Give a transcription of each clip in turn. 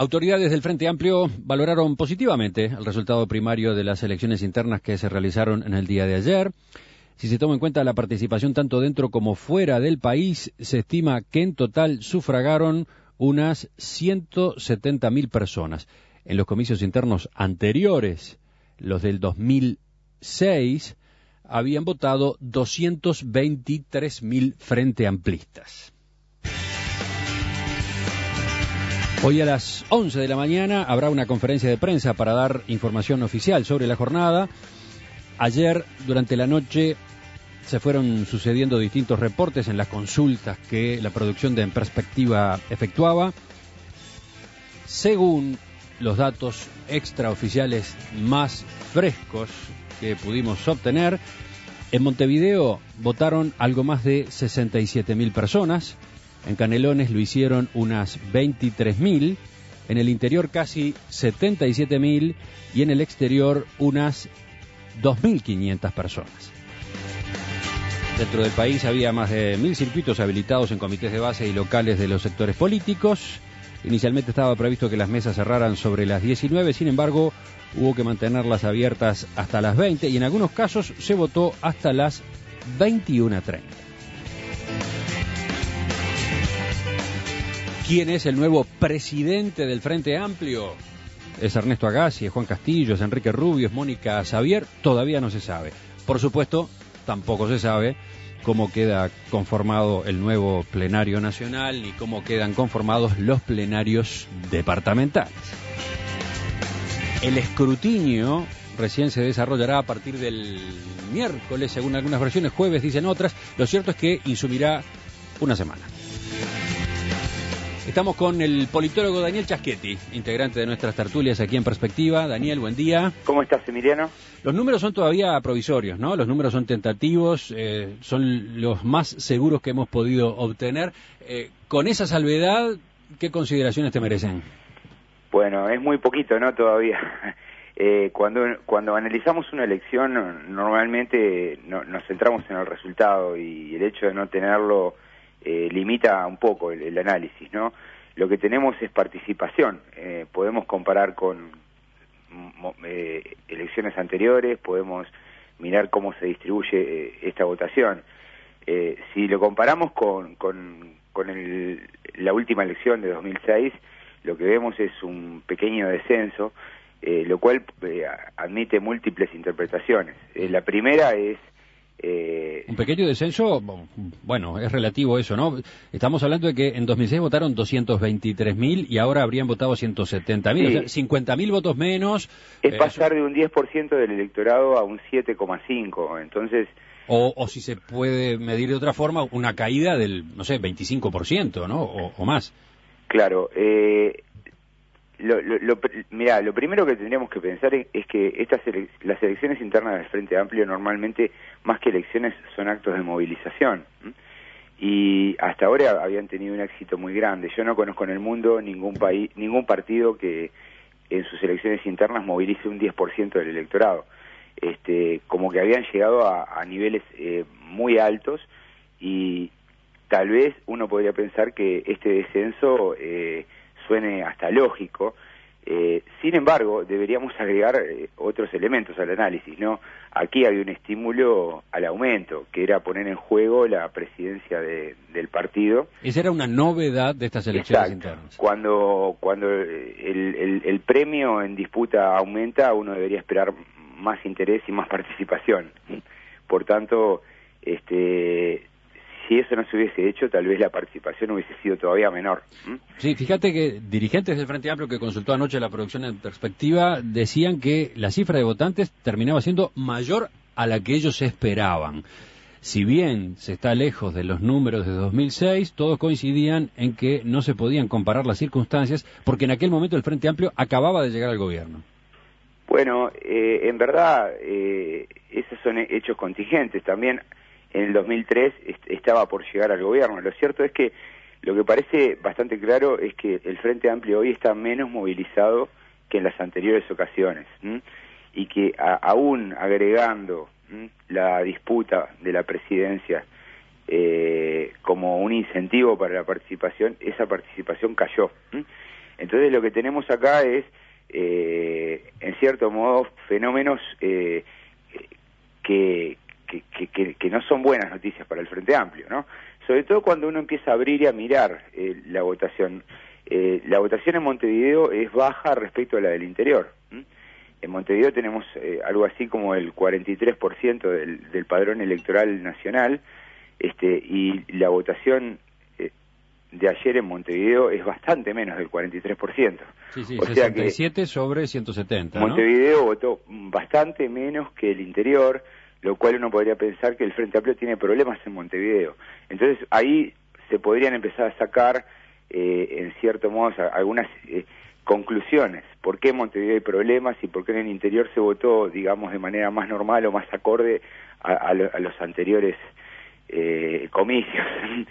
Autoridades del Frente Amplio valoraron positivamente el resultado primario de las elecciones internas que se realizaron en el día de ayer. Si se toma en cuenta la participación tanto dentro como fuera del país, se estima que en total sufragaron unas 170.000 personas. En los comicios internos anteriores, los del 2006, habían votado 223.000 frente amplistas. Hoy a las 11 de la mañana habrá una conferencia de prensa para dar información oficial sobre la jornada. Ayer, durante la noche, se fueron sucediendo distintos reportes en las consultas que la producción de En Perspectiva efectuaba. Según los datos extraoficiales más frescos que pudimos obtener, en Montevideo votaron algo más de 67.000 personas. En Canelones lo hicieron unas 23.000, en el interior casi 77.000 y en el exterior unas 2.500 personas. Dentro del país había más de 1.000 circuitos habilitados en comités de base y locales de los sectores políticos. Inicialmente estaba previsto que las mesas cerraran sobre las 19, sin embargo, hubo que mantenerlas abiertas hasta las 20 y en algunos casos se votó hasta las 21:30. ¿Quién es el nuevo presidente del Frente Amplio? ¿Es Ernesto Agassi, es Juan Castillo, es Enrique Rubio, es Mónica Xavier? Todavía no se sabe. Por supuesto, tampoco se sabe cómo queda conformado el nuevo plenario nacional ni cómo quedan conformados los plenarios departamentales. El escrutinio recién se desarrollará a partir del miércoles, según algunas versiones, jueves dicen otras. Lo cierto es que insumirá una semana. Estamos con el politólogo Daniel Chaschetti, integrante de nuestras tertulias aquí en Perspectiva. Daniel, buen día. ¿Cómo estás, Emiliano? Los números son todavía provisorios, ¿no? Los números son tentativos, son los más seguros que hemos podido obtener. Con esa salvedad, ¿qué consideraciones te merecen? Bueno, es muy poquito, ¿no? Todavía. Cuando analizamos una elección, normalmente nos centramos en el resultado y el hecho de no tenerlo limita un poco el análisis, ¿no? Lo que tenemos es participación. Podemos comparar con elecciones anteriores, podemos mirar cómo se distribuye esta votación. Si lo comparamos con la última elección de 2006, lo que vemos es un pequeño descenso, lo cual admite múltiples interpretaciones. La primera es un pequeño descenso, bueno, es relativo eso, ¿no? Estamos hablando de que en 2006 votaron 223.000 y ahora habrían votado 170.000, sí. O sea, 50.000 votos menos. Es pasar de un 10% del electorado a un 7,5%, entonces... O si se puede medir de otra forma, una caída del, no sé, 25%, ¿no? O más. Claro, mirá, lo primero que tendríamos que pensar es que las elecciones internas del Frente Amplio normalmente, más que elecciones, son actos de movilización. Y hasta ahora habían tenido un éxito muy grande. Yo no conozco en el mundo ningún partido que en sus elecciones internas movilice un 10% del electorado. Como que habían llegado a niveles muy altos y tal vez uno podría pensar que este descenso suene hasta lógico. Sin embargo, deberíamos agregar otros elementos al análisis, ¿no? Aquí había un estímulo al aumento, que era poner en juego la presidencia del partido. Esa era una novedad de estas elecciones internas. Cuando el premio en disputa aumenta, uno debería esperar más interés y más participación. Por tanto, si eso no se hubiese hecho, tal vez la participación hubiese sido todavía menor. Sí, fíjate que dirigentes del Frente Amplio que consultó anoche la producción en Perspectiva decían que la cifra de votantes terminaba siendo mayor a la que ellos esperaban. Si bien se está lejos de los números de 2006, todos coincidían en que no se podían comparar las circunstancias porque en aquel momento el Frente Amplio acababa de llegar al gobierno. Bueno, en verdad, esos son hechos contingentes. También en el 2003 estaba por llegar al gobierno. Lo cierto es que lo que parece bastante claro es que el Frente Amplio hoy está menos movilizado que en las anteriores ocasiones, y que aún agregando la disputa de la presidencia como un incentivo para la participación, esa participación cayó. Entonces lo que tenemos acá es, en cierto modo, fenómenos que no son buenas noticias para el Frente Amplio, ¿no? Sobre todo cuando uno empieza a abrir y a mirar la votación. La votación en Montevideo es baja respecto a la del interior. En Montevideo tenemos algo así como el 43% del padrón electoral nacional, y la votación de ayer en Montevideo es bastante menos del 43%. Sí, o 67 sea que sobre 170, Montevideo, ¿no? votó bastante menos que el interior, lo cual uno podría pensar que el Frente Amplio tiene problemas en Montevideo. Entonces ahí se podrían empezar a sacar, en cierto modo, algunas conclusiones. ¿Por qué en Montevideo hay problemas y por qué en el interior se votó, digamos, de manera más normal o más acorde a los anteriores comicios?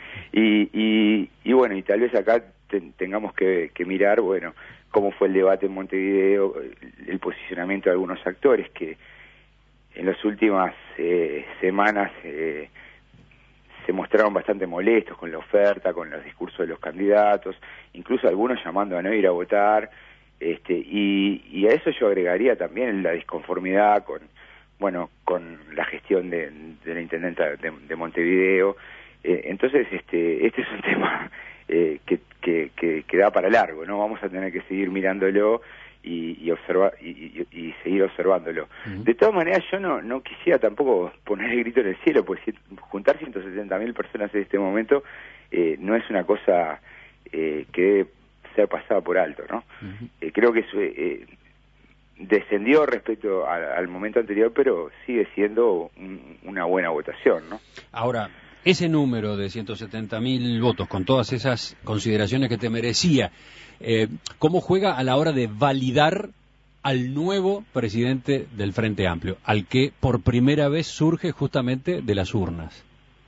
y bueno, y tal vez acá tengamos que mirar, bueno, cómo fue el debate en Montevideo, el posicionamiento de algunos actores que en las últimas semanas se mostraron bastante molestos con la oferta, con los discursos de los candidatos, incluso algunos llamando a no ir a votar, y a eso yo agregaría también la disconformidad con la gestión de la intendenta de Montevideo. Entonces este es un tema que da para largo, ¿no? Vamos a tener que seguir mirándolo y observar y seguir observándolo. De todas maneras, yo no quisiera tampoco poner el grito en el cielo, pues juntar 170.000 personas en este momento no es una cosa que debe ser pasada por alto, ¿no? Creo que descendió respecto al momento anterior, pero sigue siendo una buena votación, ¿no? Ahora, ese número de 170.000 votos, con todas esas consideraciones que te merecía, ¿cómo juega a la hora de validar al nuevo presidente del Frente Amplio, al que por primera vez surge justamente de las urnas?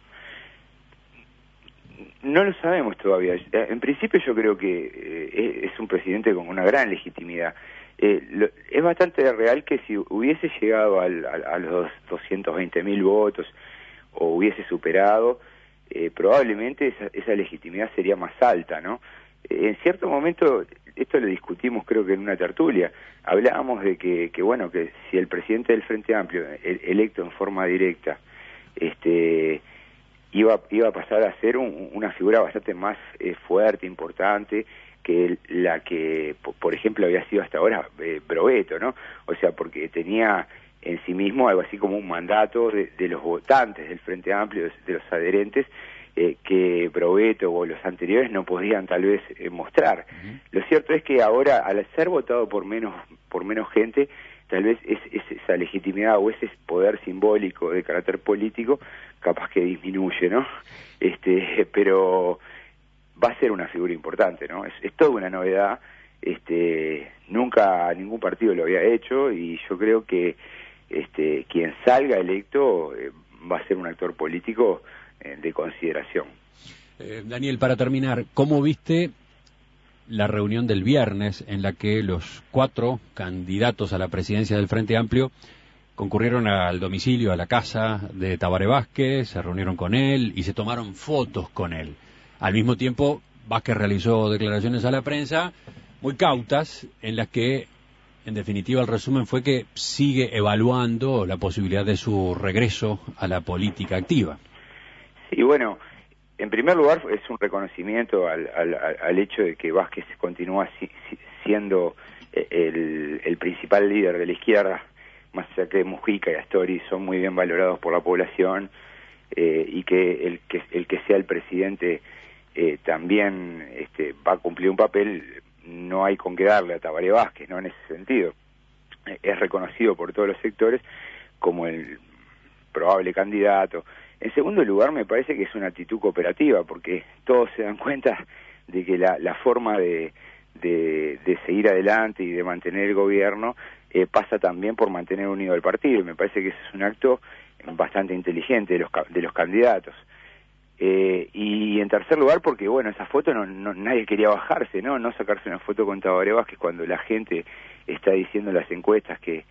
No lo sabemos todavía. En principio yo creo que es un presidente con una gran legitimidad. Es bastante real que si hubiese llegado a los 220.000 votos o hubiese superado, probablemente esa legitimidad sería más alta, ¿no? En cierto momento, esto lo discutimos creo que en una tertulia, hablábamos de que si el presidente del Frente Amplio, electo en forma directa, iba a pasar a ser una figura bastante más fuerte, importante, que la que, por ejemplo, había sido hasta ahora Brovetto, ¿no? O sea, porque tenía en sí mismo algo así como un mandato de los votantes del Frente Amplio, de los adherentes, que Brovetto o los anteriores no podían tal vez mostrar. Lo cierto es que ahora, al ser votado por menos gente, tal vez esa legitimidad o ese poder simbólico de carácter político capaz que disminuye, ¿no? Pero va a ser una figura importante, ¿no? Es toda una novedad, nunca ningún partido lo había hecho, y yo creo que quien salga electo va a ser un actor político de consideración. Daniel, para terminar, ¿cómo viste la reunión del viernes en la que los 4 candidatos a la presidencia del Frente Amplio concurrieron al domicilio, a la casa de Tabaré Vázquez, se reunieron con él y se tomaron fotos con él? Al mismo tiempo, Vázquez realizó declaraciones a la prensa muy cautas, en las que, en definitiva, el resumen fue que sigue evaluando la posibilidad de su regreso a la política activa. Sí, bueno, en primer lugar es un reconocimiento al hecho de que Vázquez continúa siendo el principal líder de la izquierda, más allá que Mujica y Astori son muy bien valorados por la población, y que el que sea el presidente también va a cumplir un papel. No hay con qué darle a Tabaré Vázquez, ¿no? En ese sentido es reconocido por todos los sectores como el probable candidato. En segundo lugar, me parece que es una actitud cooperativa, porque todos se dan cuenta de que la forma de seguir adelante y de mantener el gobierno pasa también por mantener unido el partido, y me parece que ese es un acto bastante inteligente de los candidatos. Y en tercer lugar, porque esa foto nadie quería bajarse, no sacarse una foto con Tabaré Vázquez cuando la gente está diciendo en las encuestas que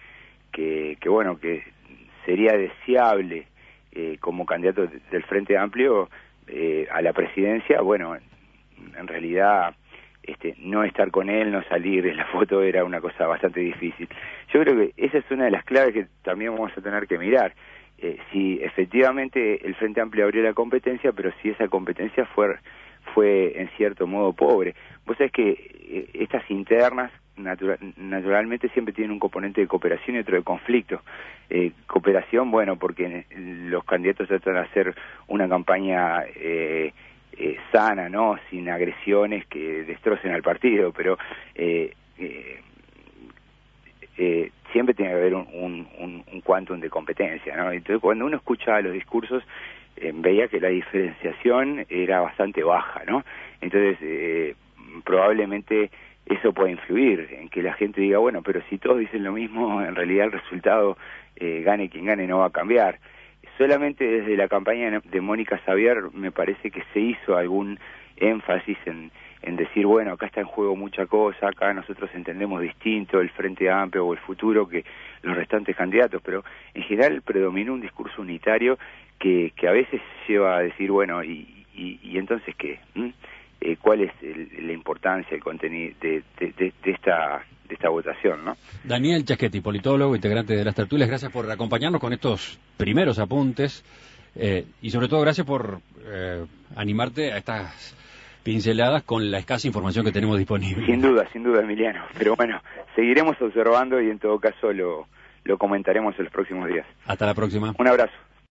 sería deseable como candidato del Frente Amplio a la presidencia. En realidad no estar con él, no salir en la foto era una cosa bastante difícil. Yo creo que esa es una de las claves que también vamos a tener que mirar. Si efectivamente el Frente Amplio abrió la competencia, pero si esa competencia fue en cierto modo pobre. Vos sabés que estas internas naturalmente siempre tienen un componente de cooperación y otro de conflicto. Cooperación, bueno, porque los candidatos tratan de hacer una campaña sana, ¿no? Sin agresiones que destrocen al partido, pero siempre tiene que haber un quantum de competencia, ¿no? Entonces, cuando uno escucha los discursos, veía que la diferenciación era bastante baja, ¿no? Entonces, probablemente eso puede influir en que la gente diga, bueno, pero si todos dicen lo mismo, en realidad el resultado, gane quien gane, no va a cambiar. Solamente desde la campaña de Mónica Xavier me parece que se hizo algún énfasis en decir, bueno, acá está en juego mucha cosa, acá nosotros entendemos distinto el Frente Amplio o el futuro que los restantes candidatos, pero en general predominó un discurso unitario que a veces lleva a decir, bueno, ¿y entonces qué? ¿Cuál es la importancia, el contenido de esta votación, ¿no? Daniel Chaschetti, politólogo, integrante de las tertulias, gracias por acompañarnos con estos primeros apuntes y sobre todo gracias por animarte a estas pinceladas con la escasa información que tenemos disponible. Sin duda, Emiliano. Pero bueno, seguiremos observando y en todo caso lo comentaremos en los próximos días. Hasta la próxima. Un abrazo.